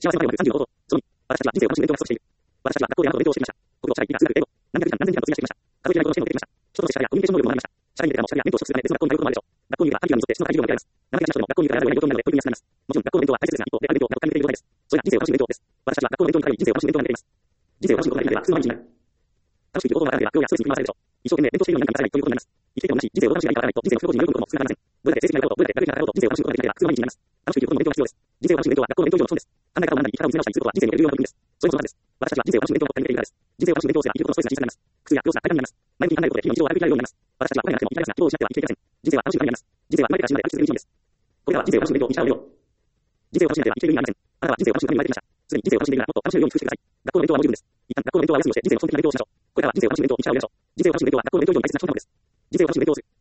幸せの前は35こと、その2、私たちは人生を楽しむ勉強が不足している。私たちは学校であなたと勉強をしてきました。国語、社会、理科、数学、英語、何百時間何千時間と費やしてきました。数えきれないほどの試験を受けてきました。人として社会やコミュニケーション能力も学びました。社会に出てからも社会や勉強を取得するため別の学校に通うこともあるでしょう。学校にいるから短期間に沿って質の高い授業が受けられます。長期間の人でも学校にいるからやるような状況になるので取り組みやすくなります。もちろん学校の勉強は大切ですが、一方である勉強が他に向いている状態です。それが人生を楽しむ勉強です。私たちは学校の勉強に限り人生を楽しむ勉強ができます。人生を楽しむことができれば普通の毎日になる。楽しく生きる方法があれば学業やストレスに振り回されるでしょう。一生懸命勉強しているのに何かにされないということになります。生きていてもなし、人生を楽しみながらないと人生の不幸になることも少なくありません。どれだけ成績が上がろうと、どれだけ学歴が上がろうと人生を楽しむことができれば普通の毎日になります。楽しく生きることの勉強が必要です。人生を楽しむ勉強は学校の勉強以上の損です。考え方を学んだり、生き方を見つめ直したりすることは人生における有用な取り組みです。それこそまずです。私たちは人生を楽しむ勉強を他に向けているからです。人生を楽しむ勉強をすれば生きることのストレスが小さくなります。苦痛や病気が大変になります。前向きに考えることで日々の日常を歩き切れるようになります。私たちはお金がなくても生きられますが、希望を失っては生きていけません。人生は楽しいからになります。人生は生まれてから死ぬまで楽し続ける道です。これらは人生を楽しむ勉強を道からを人生を楽しめては生きている意味がありません。あなたは人生を楽しむために生まれてきました。すでに人生を楽しんでいるならもっと楽しめるように工夫してください。学校の勉強はもちろんです。一旦学校の勉強は休みをして人生の基本的な勉強をしましょう。これらは人生を楽しむ勉強を道からをやりましょう。人生を楽しむ勉強は学校の勉強以上に大切な基本なのです。人生を楽しむ勉強をする。